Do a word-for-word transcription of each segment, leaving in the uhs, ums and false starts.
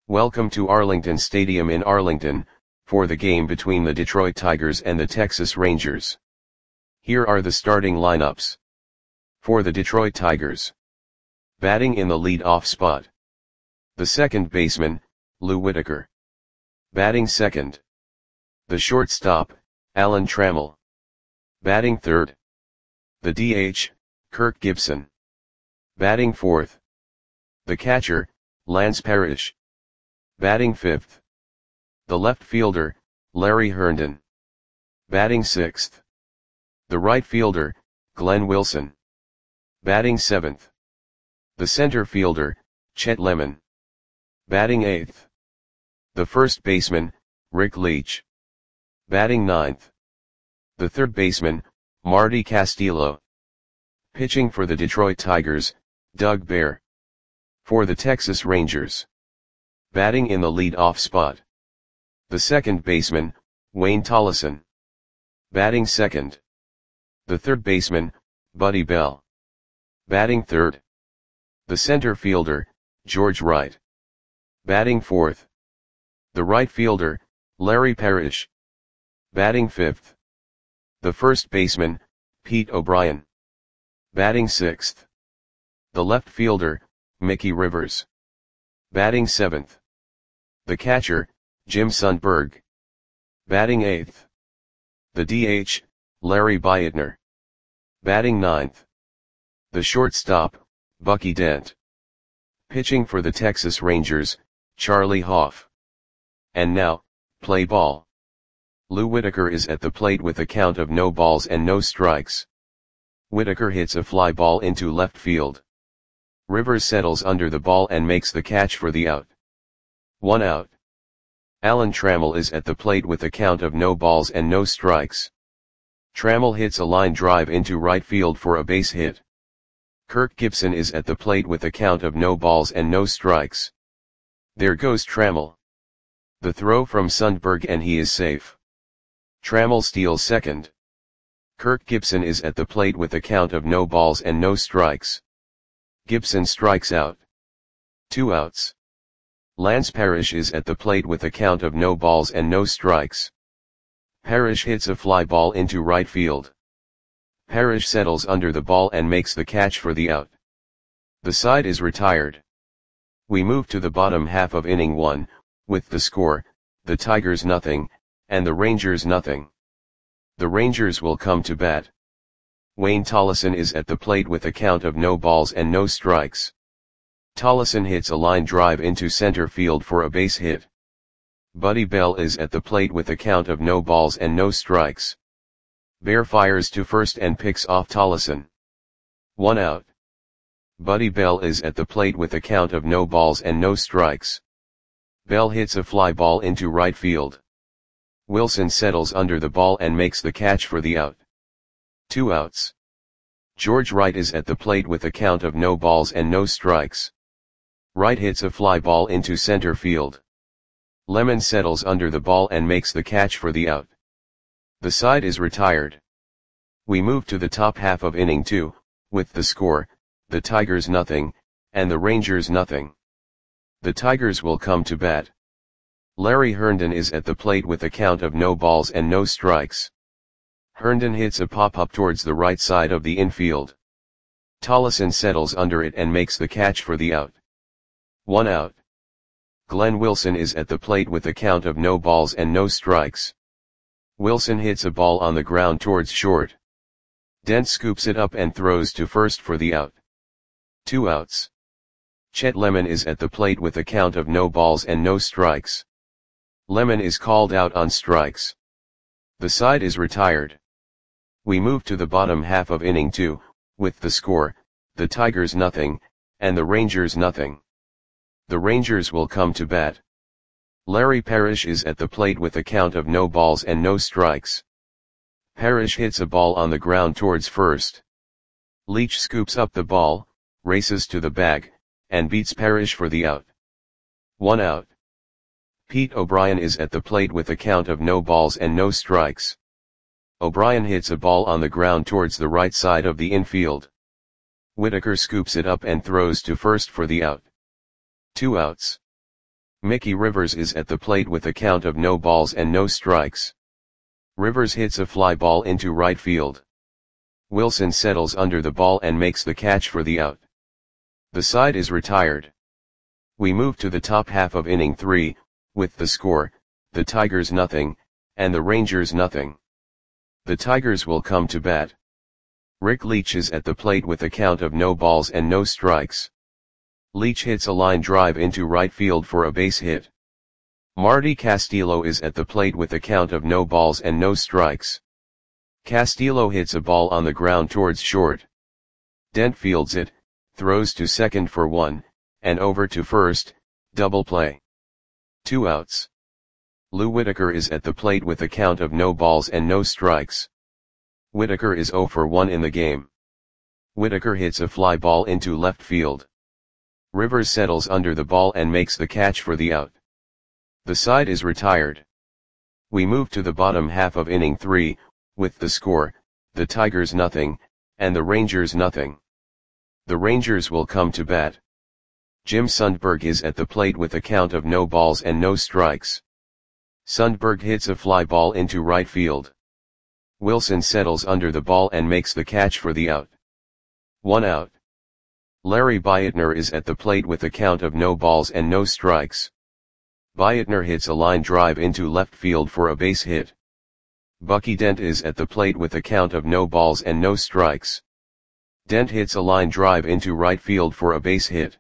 Welcome to Arlington Stadium in Arlington, for the game between the Detroit Tigers and the Texas Rangers. Here are the starting lineups. For the Detroit Tigers. Batting in the lead-off spot. The second baseman, Lou Whitaker. Batting second. The shortstop, Alan Trammell. Batting third. The D H, Kirk Gibson. Batting fourth. The catcher, Lance Parrish. Batting fifth. The left fielder, Larry Herndon. Batting sixth. The right fielder, Glenn Wilson. Batting seventh. The center fielder, Chet Lemon. Batting eighth. The first baseman, Rick Leach. Batting ninth. The third baseman, Marty Castillo. Pitching for the Detroit Tigers, Doug Bear. For the Texas Rangers. Batting in the lead-off spot. The second baseman, Wayne Tollison. Batting second. The third baseman, Buddy Bell. Batting third. The center fielder, George Wright. Batting fourth. The right fielder, Larry Parrish. Batting fifth. The first baseman, Pete O'Brien. Batting sixth. The left fielder, Mickey Rivers. Batting seventh. The catcher, Jim Sundberg. Batting eighth. The D H, Larry Beitner. Batting ninth. The shortstop, Bucky Dent. Pitching for the Texas Rangers, Charlie Hoff. And now, play ball. Lou Whitaker is at the plate with a count of no balls and no strikes. Whitaker hits a fly ball into left field. Rivers settles under the ball and makes the catch for the out. One out. Alan Trammell is at the plate with a count of no balls and no strikes. Trammell hits a line drive into right field for a base hit. Kirk Gibson is at the plate with a count of no balls and no strikes. There goes Trammell. The throw from Sundberg and he is safe. Trammell steals second. Kirk Gibson is at the plate with a count of no balls and no strikes. Gibson strikes out. Two outs. Lance Parrish is at the plate with a count of no balls and no strikes. Parrish hits a fly ball into right field. Parrish settles under the ball and makes the catch for the out. The side is retired. We move to the bottom half of inning one, with the score, the Tigers nothing, and the Rangers nothing. The Rangers will come to bat. Wayne Tollison is at the plate with a count of no balls and no strikes. Tollison hits a line drive into center field for a base hit. Buddy Bell is at the plate with a count of no balls and no strikes. Bear fires to first and picks off Tollison. One out. Buddy Bell is at the plate with a count of no balls and no strikes. Bell hits a fly ball into right field. Wilson settles under the ball and makes the catch for the out. Two outs. George Wright is at the plate with a count of no balls and no strikes. Wright hits a fly ball into center field. Lemon settles under the ball and makes the catch for the out. The side is retired. We move to the top half of inning two, with the score, the Tigers nothing, and the Rangers nothing. The Tigers will come to bat. Larry Herndon is at the plate with a count of no balls and no strikes. Herndon hits a pop-up towards the right side of the infield. Tollison settles under it and makes the catch for the out. One out. Glenn Wilson is at the plate with a count of no balls and no strikes. Wilson hits a ball on the ground towards short. Dent scoops it up and throws to first for the out. Two outs. Chet Lemon is at the plate with a count of no balls and no strikes. Lemon is called out on strikes. The side is retired. We move to the bottom half of inning two, with the score, the Tigers nothing, and the Rangers nothing. The Rangers will come to bat. Larry Parrish is at the plate with a count of no balls and no strikes. Parrish hits a ball on the ground towards first. Leach scoops up the ball, races to the bag, and beats Parrish for the out. One out. Pete O'Brien is at the plate with a count of no balls and no strikes. O'Brien hits a ball on the ground towards the right side of the infield. Whitaker scoops it up and throws to first for the out. Two outs. Mickey Rivers is at the plate with a count of no balls and no strikes. Rivers hits a fly ball into right field. Wilson settles under the ball and makes the catch for the out. The side is retired. We move to the top half of inning three, with the score, the Tigers nothing, and the Rangers nothing. The Tigers will come to bat. Rick Leach is at the plate with a count of no balls and no strikes. Leach hits a line drive into right field for a base hit. Marty Castillo is at the plate with a count of no balls and no strikes. Castillo hits a ball on the ground towards short. Dent fields it, throws to second for one, and over to first, double play. Two outs. Lou Whitaker is at the plate with a count of no balls and no strikes. Whitaker is oh for one in the game. Whitaker hits a fly ball into left field. Rivers settles under the ball and makes the catch for the out. The side is retired. We move to the bottom half of inning three, with the score, the Tigers nothing, and the Rangers nothing. The Rangers will come to bat. Jim Sundberg is at the plate with a count of no balls and no strikes. Sundberg hits a fly ball into right field. Wilson settles under the ball and makes the catch for the out. One out. Larry Beitner is at the plate with a count of no balls and no strikes. Beitner hits a line drive into left field for a base hit. Bucky Dent is at the plate with a count of no balls and no strikes. Dent hits a line drive into right field for a base hit.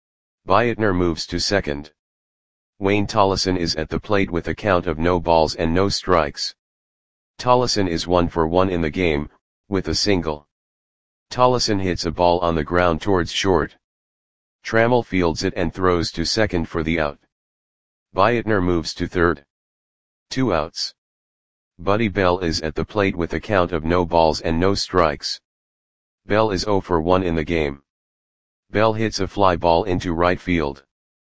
Beitner moves to second. Wayne Tollison is at the plate with a count of no balls and no strikes. Tollison is one for one in the game, with a single. Tollison hits a ball on the ground towards short. Trammell fields it and throws to second for the out. Beitner moves to third. Two outs. Buddy Bell is at the plate with a count of no balls and no strikes. Bell is oh for one in the game. Bell hits a fly ball into right field.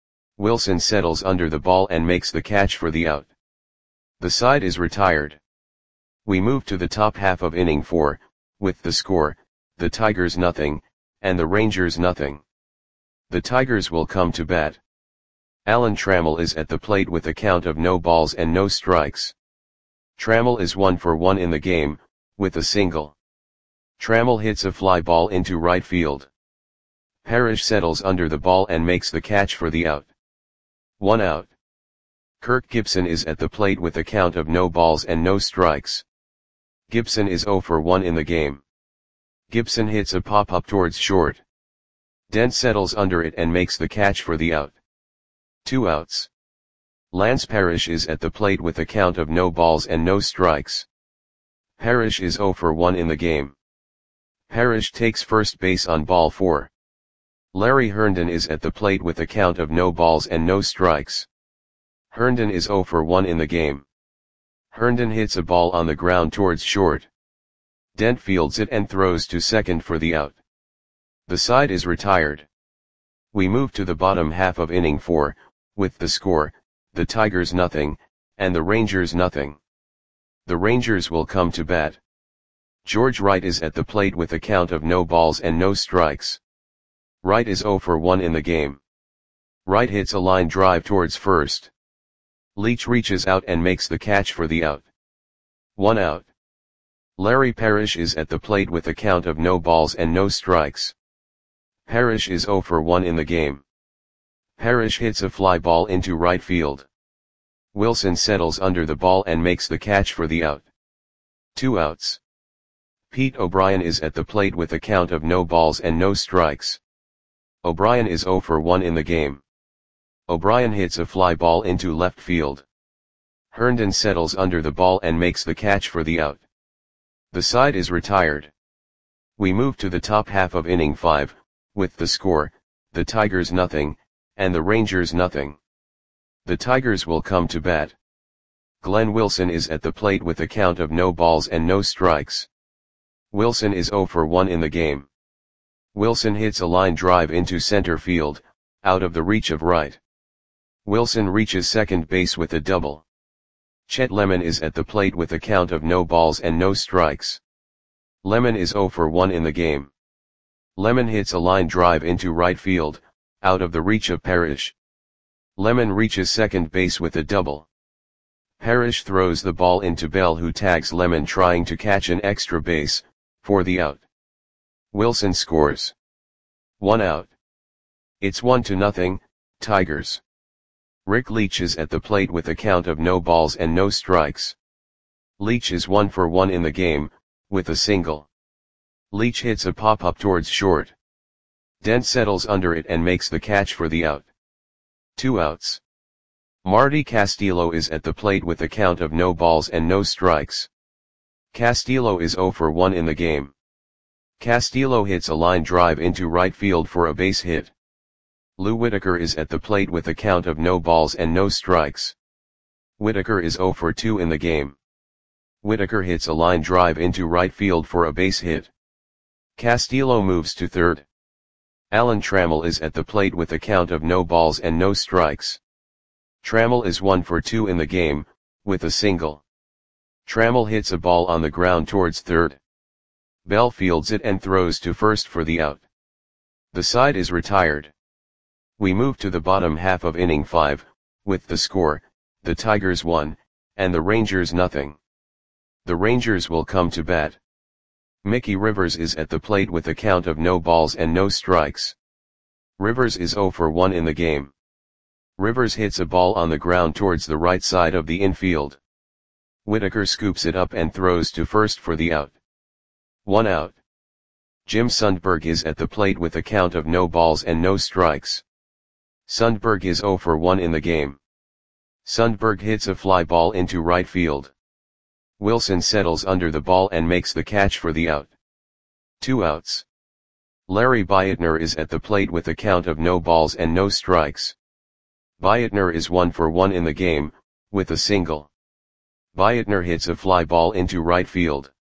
Wilson settles under the ball and makes the catch for the out. The side is retired. We move to the top half of inning four, with the score, the Tigers nothing, and the Rangers nothing. The Tigers will come to bat. Alan Trammell is at the plate with a count of no balls and no strikes. Trammell is one for one in the game, with a single. Trammell hits a fly ball into right field. Parrish settles under the ball and makes the catch for the out. One out. Kirk Gibson is at the plate with a count of no balls and no strikes. Gibson is oh for one in the game. Gibson hits a pop-up towards short. Dent settles under it and makes the catch for the out. Two outs. Lance Parrish is at the plate with a count of no balls and no strikes. Parrish is oh for one in the game. Parrish takes first base on ball four. Larry Herndon is at the plate with a count of no balls and no strikes. Herndon is oh for one in the game. Herndon hits a ball on the ground towards short. Dent fields it and throws to second for the out. The side is retired. We move to the bottom half of inning four, with the score, the Tigers nothing, and the Rangers nothing. The Rangers will come to bat. George Wright is at the plate with a count of no balls and no strikes. Wright is oh for one in the game. Wright hits a line drive towards first. Leach reaches out and makes the catch for the out. One out. Larry Parrish is at the plate with a count of no balls and no strikes. Parrish is oh for one in the game. Parrish hits a fly ball into right field. Wilson settles under the ball and makes the catch for the out. Two outs. Pete O'Brien is at the plate with a count of no balls and no strikes. O'Brien is oh for one in the game. O'Brien hits a fly ball into left field. Herndon settles under the ball and makes the catch for the out. The side is retired. We move to the top half of inning five, with the score, the Tigers nothing, and the Rangers nothing. The Tigers will come to bat. Glenn Wilson is at the plate with a count of no balls and no strikes. Wilson is oh for one in the game. Wilson hits a line drive into center field, out of the reach of Wright. Wilson reaches second base with a double. Chet Lemon is at the plate with a count of no balls and no strikes. Lemon is oh for one in the game. Lemon hits a line drive into right field, out of the reach of Parrish. Lemon reaches second base with a double. Parrish throws the ball into Bell, who tags Lemon trying to catch an extra base, for the out. Wilson scores. One out. It's one to nothing, Tigers. Rick Leach is at the plate with a count of no balls and no strikes. Leach is one for one in the game, with a single. Leach hits a pop-up towards short. Dent settles under it and makes the catch for the out. Two outs. Marty Castillo is at the plate with a count of no balls and no strikes. Castillo is zero for one in the game. Castillo hits a line drive into right field for a base hit. Lou Whitaker is at the plate with a count of no balls and no strikes. Whitaker is zero for two in the game. Whitaker hits a line drive into right field for a base hit. Castillo moves to third. Alan Trammell is at the plate with a count of no balls and no strikes. Trammell is one for two in the game, with a single. Trammell hits a ball on the ground towards third. Bell fields it and throws to first for the out. The side is retired. We move to the bottom half of inning five, with the score, the Tigers one, and the Rangers nothing. The Rangers will come to bat. Mickey Rivers is at the plate with a count of no balls and no strikes. Rivers is zero for one in the game. Rivers hits a ball on the ground towards the right side of the infield. Whitaker scoops it up and throws to first for the out. One out. Jim Sundberg is at the plate with a count of no balls and no strikes. Sundberg is zero for one in the game. Sundberg hits a fly ball into right field. Wilson settles under the ball and makes the catch for the out. Two outs. Larry Bietner is at the plate with a count of no balls and no strikes. Bietner is one for one in the game, with a single. Bietner hits a fly ball into right field.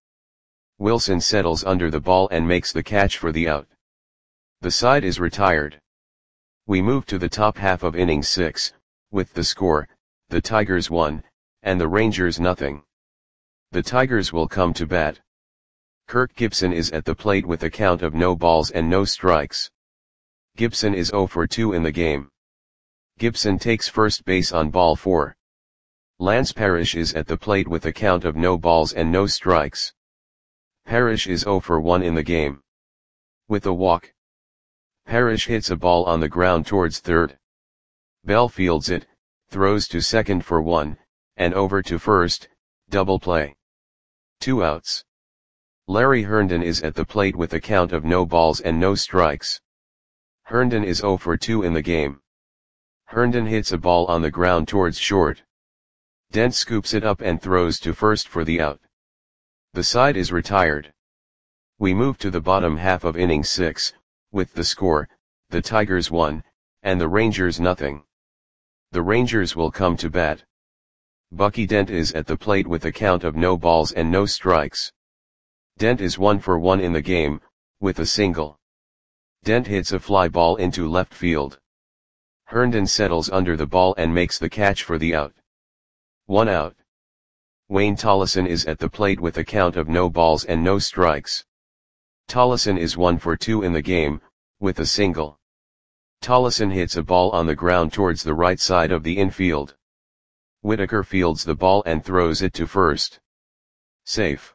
Wilson settles under the ball and makes the catch for the out. The side is retired. We move to the top half of inning six, with the score, the Tigers one, and the Rangers nothing. The Tigers will come to bat. Kirk Gibson is at the plate with a count of no balls and no strikes. Gibson is zero for two in the game. Gibson takes first base on ball four. Lance Parrish is at the plate with a count of no balls and no strikes. Parrish is zero for one in the game. With a walk. Parrish hits a ball on the ground towards third. Bell fields it, throws to second for one, and over to first, double play. Two outs. Larry Herndon is at the plate with a count of no balls and no strikes. Herndon is zero for two in the game. Herndon hits a ball on the ground towards short. Dent scoops it up and throws to first for the out. The side is retired. We move to the bottom half of inning six, with the score, the Tigers one, and the Rangers nothing. The Rangers will come to bat. Bucky Dent is at the plate with a count of no balls and no strikes. Dent is one for one in the game, with a single. Dent hits a fly ball into left field. Herndon settles under the ball and makes the catch for the out. One out. Wayne Tollison is at the plate with a count of no balls and no strikes. Tollison is one for two in the game, with a single. Tollison hits a ball on the ground towards the right side of the infield. Whitaker fields the ball and throws it to first. Safe.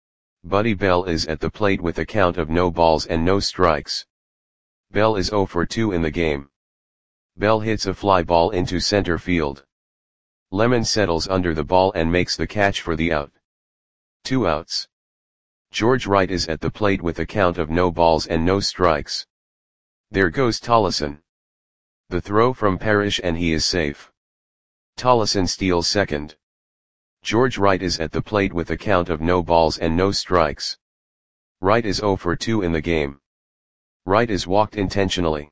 Buddy Bell is at the plate with a count of no balls and no strikes. Bell is zero for two in the game. Bell hits a fly ball into center field. Lemon settles under the ball and makes the catch for the out. Two outs. George Wright is at the plate with a count of no balls and no strikes. There goes Tollison. The throw from Parrish and he is safe. Tollison steals second. George Wright is at the plate with a count of no balls and no strikes. Wright is zero for two in the game. Wright is walked intentionally.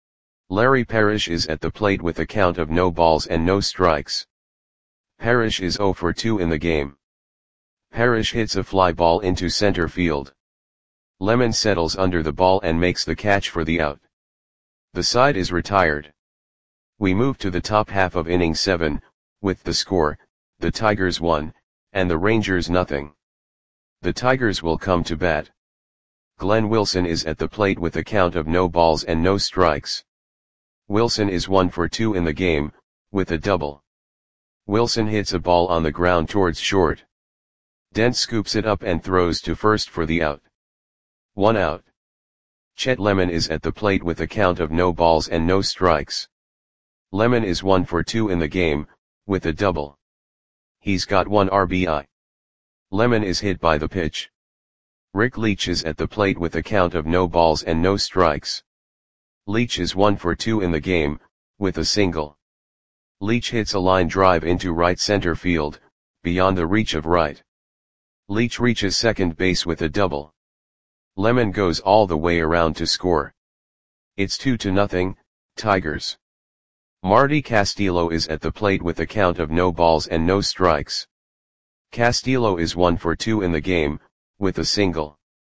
Larry Parrish is at the plate with a count of no balls and no strikes. Parrish is zero for two in the game. Parrish hits a fly ball into center field. Lemon settles under the ball and makes the catch for the out. The side is retired. We move to the top half of inning seven, with the score, the Tigers one, and the Rangers nothing. The Tigers will come to bat. Glenn Wilson is at the plate with a count of no balls and no strikes. Wilson is one for two in the game, with a double. Wilson hits a ball on the ground towards short. Dent scoops it up and throws to first for the out. One out. Chet Lemon is at the plate with a count of no balls and no strikes. Lemon is one for two in the game, with a double. He's got one R B I. Lemon is hit by the pitch. Rick Leach is at the plate with a count of no balls and no strikes. Leach is one for two in the game, with a single. Leach hits a line drive into right center field, beyond the reach of right. Leach reaches second base with a double. Lemon goes all the way around to score. It's two to nothing, Tigers. Marty Castillo is at the plate with a count of no balls and no strikes. Castillo is one for two in the game, with a single.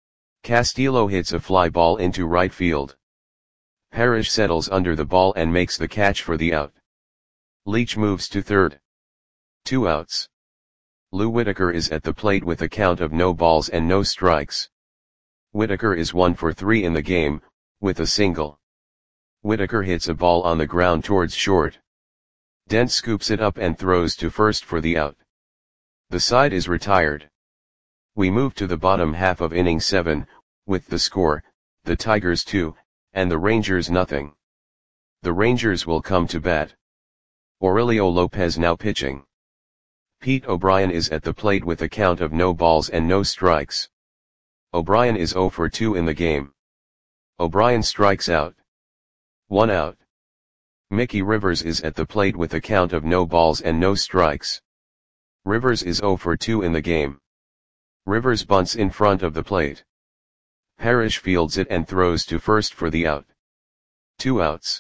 Castillo hits a fly ball into right field. Parrish settles under the ball and makes the catch for the out. Leach moves to third. Two outs. Lou Whitaker is at the plate with a count of no balls and no strikes. Whitaker is one for three in the game, with a single. Whitaker hits a ball on the ground towards short. Dent scoops it up and throws to first for the out. The side is retired. We move to the bottom half of inning seven, with the score, the Tigers two, and the Rangers nothing. The Rangers will come to bat. Aurelio Lopez now pitching. Pete O'Brien is at the plate with a count of no balls and no strikes. O'Brien is zero for two in the game. O'Brien strikes out. One out. Mickey Rivers is at the plate with a count of no balls and no strikes. Rivers is zero for two in the game. Rivers bunts in front of the plate. Parrish fields it and throws to first for the out. Two outs.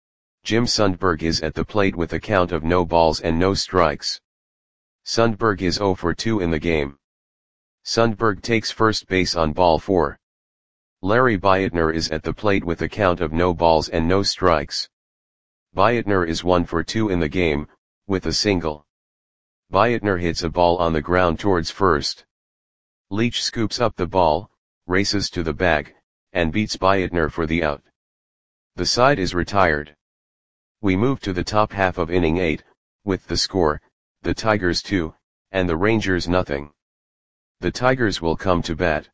Jim Sundberg is at the plate with a count of no balls and no strikes. Sundberg is zero for two in the game. Sundberg takes first base on ball four. Larry Bietner is at the plate with a count of no balls and no strikes. Bietner is one for two in the game, with a single. Bietner hits a ball on the ground towards first. Leach scoops up the ball, races to the bag, and beats Bietner for the out. The side is retired. We move to the top half of inning eight, with the score, the Tigers two, and the Rangers nothing. The Tigers will come to bat.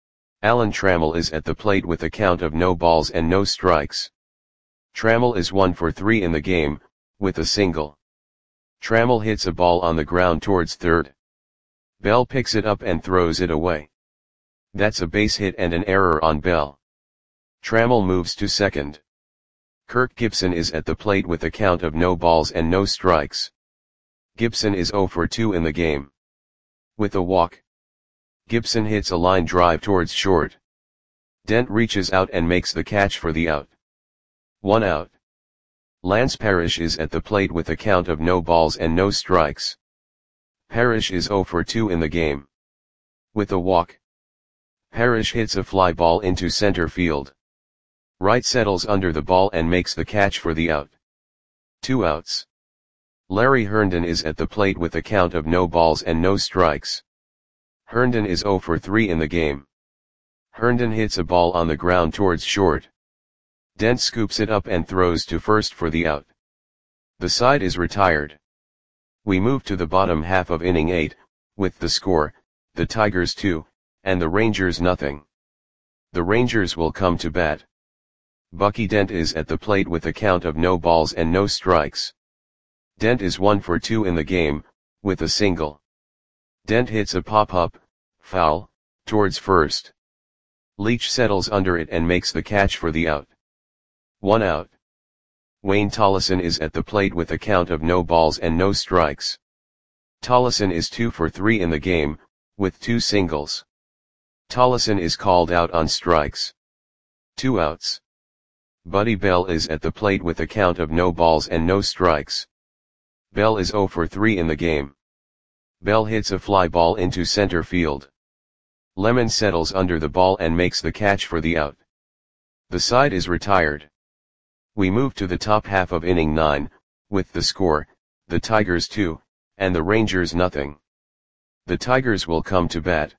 Alan Trammell is at the plate with a count of no balls and no strikes. Trammell is one for three in the game, with a single. Trammell hits a ball on the ground towards third. Bell picks it up and throws it away. That's a base hit and an error on Bell. Trammell moves to second. Kirk Gibson is at the plate with a count of no balls and no strikes. Gibson is zero for two in the game. With a walk. Gibson hits a line drive towards short. Dent reaches out and makes the catch for the out. One out. Lance Parrish is at the plate with a count of no balls and no strikes. Parrish is zero for two in the game. With a walk. Parrish hits a fly ball into center field. Wright settles under the ball and makes the catch for the out. Two outs. Larry Herndon is at the plate with a count of no balls and no strikes. Herndon is zero for three in the game. Herndon hits a ball on the ground towards short. Dent scoops it up and throws to first for the out. The side is retired. We move to the bottom half of inning eight, with the score, the Tigers two, and the Rangers nothing. The Rangers will come to bat. Bucky Dent is at the plate with a count of no balls and no strikes. Dent is one for two in the game, with a single. Dent hits a pop-up, foul, towards first. Leach settles under it and makes the catch for the out. One out. Wayne Tollison is at the plate with a count of no balls and no strikes. Tollison is two for three in the game, with two singles. Tollison is called out on strikes. Two outs. Buddy Bell is at the plate with a count of no balls and no strikes. Bell is zero for three in the game. Bell hits a fly ball into center field. Lemon settles under the ball and makes the catch for the out. The side is retired. We move to the top half of inning nine, with the score, the Tigers two, and the Rangers nothing. The Tigers will come to bat.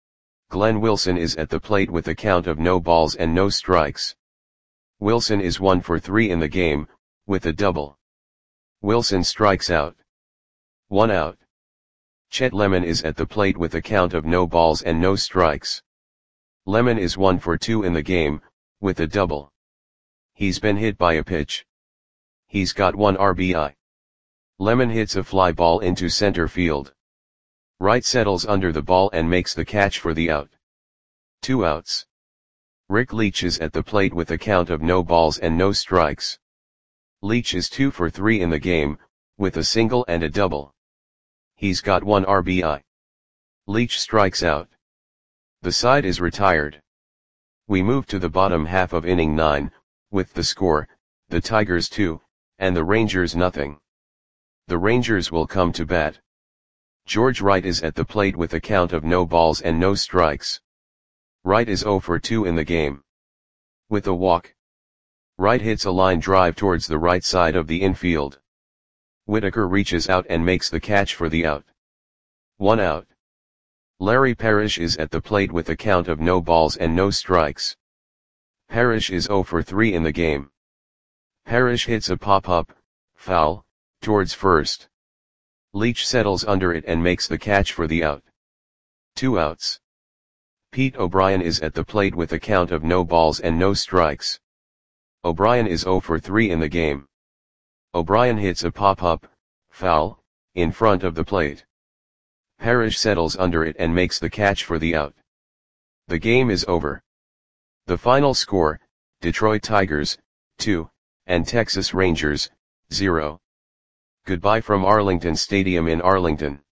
Glenn Wilson is at the plate with a count of no balls and no strikes. Wilson is one for three in the game, with a double. Wilson strikes out. One out. Chet Lemon is at the plate with a count of no balls and no strikes. Lemon is one for two in the game, with a double. He's been hit by a pitch. He's got one R B I. Lemon hits a fly ball into center field. Wright settles under the ball and makes the catch for the out. Two outs. Rick Leach is at the plate with a count of no balls and no strikes. Leach is two for three in the game, with a single and a double. He's got one R B I. Leach strikes out. The side is retired. We move to the bottom half of inning nine, with the score, the Tigers two, and the Rangers nothing. The Rangers will come to bat. George Wright is at the plate with a count of no balls and no strikes. Wright is zero for two in the game. With a walk. Wright hits a line drive towards the right side of the infield. Whitaker reaches out and makes the catch for the out. One out. Larry Parrish is at the plate with a count of no balls and no strikes. Parrish is zero for three in the game. Parrish hits a pop-up, foul, towards first. Leach settles under it and makes the catch for the out. Two outs. Pete O'Brien is at the plate with a count of no balls and no strikes. O'Brien is zero for three in the game. O'Brien hits a pop-up, foul, in front of the plate. Parrish settles under it and makes the catch for the out. The game is over. The final score, Detroit Tigers, two, and Texas Rangers, zero. Goodbye from Arlington Stadium in Arlington.